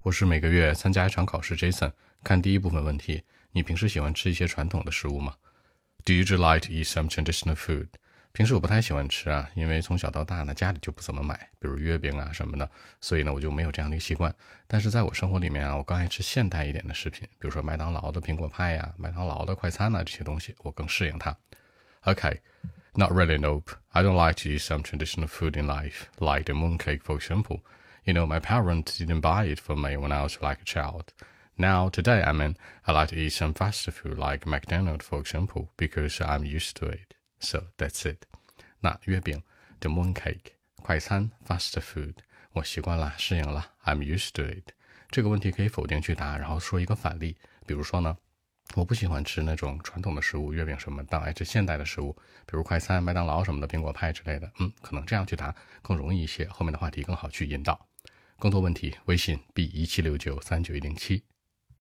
我是每个月参加一场考试 Jason。 看第一部分问题，你平时喜欢吃一些传统的食物吗？ Do you like to eat some traditional food? 平时我不太喜欢吃啊，因为从小到大呢，家里就不怎么买，比如月饼啊什么的，所以呢我就没有这样的一个习惯。但是在我生活里面啊，我更爱吃现代一点的食品，比如说麦当劳的苹果派呀、麦当劳的快餐啊，这些东西我更适应它。Okay, not really, nope. I don't like to eat some traditional food in life, like the mooncake, for example. You know, my parents didn't buy it for me when I was like a child. Now, today, I like to eat some fast food like McDonald's, for example, because I'm used to it. So, that's it. 那月饼 the mooncake, 快餐 fast food, 我习惯了，适应了 I'm used to it. 这个问题可以否定去答，然后说一个反例。比如说呢，我不喜欢吃那种传统的食物，月饼什么的，爱吃现代的食物，比如快餐、麦当劳什么的，苹果派之类的。可能这样去答更容易一些，后面的话题更好去引导。更多问题，微信 B17693910